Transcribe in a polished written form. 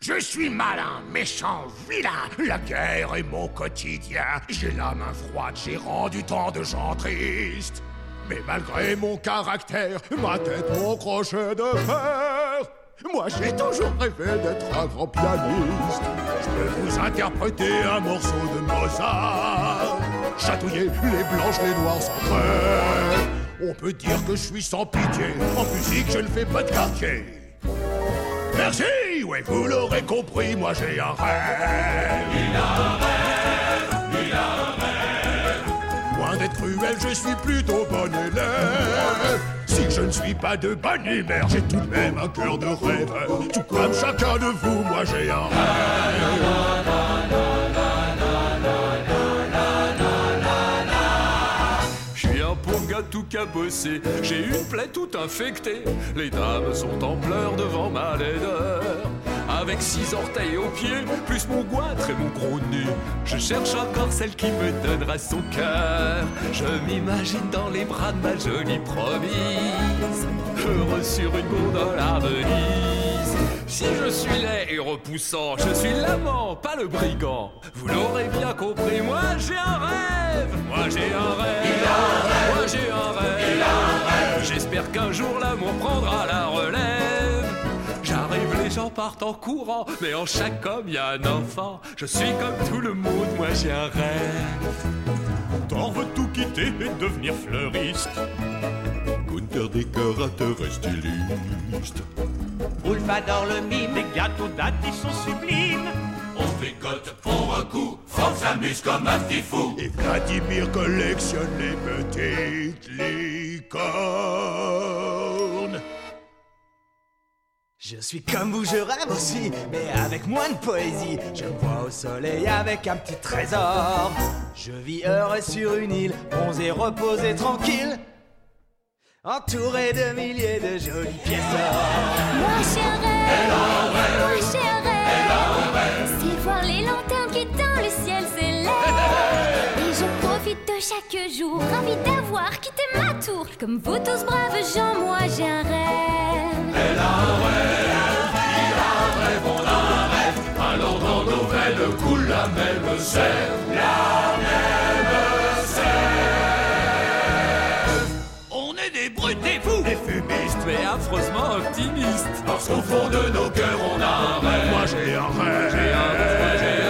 Je suis malin, méchant, vilain, la guerre est mon quotidien. J'ai la main froide, j'ai rendu tant de gens tristes. Mais malgré mon caractère, ma tête, mon crochet de fer, moi j'ai toujours rêvé d'être un grand pianiste. Je peux vous interpréter un morceau de Mozart, chatouiller les blanches, les noirs sans trait. On peut dire que je suis sans pitié, en musique je ne fais pas de quartier. Merci, ouais, vous l'aurez compris, moi j'ai un rêve. Il a un rêve, il a un rêve. Loin d'être cruel, je suis plutôt bon élève. Si je ne suis pas de bonne humeur, j'ai tout de même un cœur de rêveur. Tout comme chacun de vous, moi j'ai un rêve. Pauvre gars tout cabossé, j'ai une plaie toute infectée. Les dames sont en pleurs devant ma laideur. Avec 6 orteils aux pieds, plus mon goitre et mon gros nez, je cherche encore celle qui me donnera son cœur. Je m'imagine dans les bras de ma jolie promise, heureux sur une gondole à Venise. Si je suis laid et repoussant, je suis l'amant, pas le brigand. Vous l'aurez bien compris, moi j'ai un rêve. Moi j'ai un rêve. Il a un rêve. Moi j'ai un rêve. Il a un rêve. J'espère qu'un jour l'amour prendra la relève. J'arrive, les gens partent en courant, mais en chaque homme y a un enfant. Je suis comme tout le monde, moi j'ai un rêve. T'en veux tout quitter et devenir fleuriste. Gunther, décorateur et styliste. Wolf adore le mime, Les gâteaux d'Adi sont sublimes. On tricote, on recoue, Franck s'amuse comme un petit fou. Et Vladimir collectionne les petites licornes. Je suis comme vous, je rêve aussi, mais avec moins de poésie. Je me vois au soleil avec un petit trésor. Je vis heureux sur une île, bronzé, reposé, tranquille, entouré de milliers de jolies pièces d'or. Moi j'ai un rêve, moi j'ai un rêve, c'est voir les lanternes qui dans le ciel s'élèvent. Et je profite de chaque jour, ravi d'avoir quitté ma tour. Comme vous tous braves gens, moi j'ai un rêve. Elle a un rêve, il a un rêve, on a un rêve. Alors dans nos veines coule la même sève, la même sève. On est des brutes, des fous, Des fumistes, mais affreusement optimistes. Parce qu'au fond de nos cœurs on a un rêve. moi j'ai un rêve. J'ai un rêve, j'ai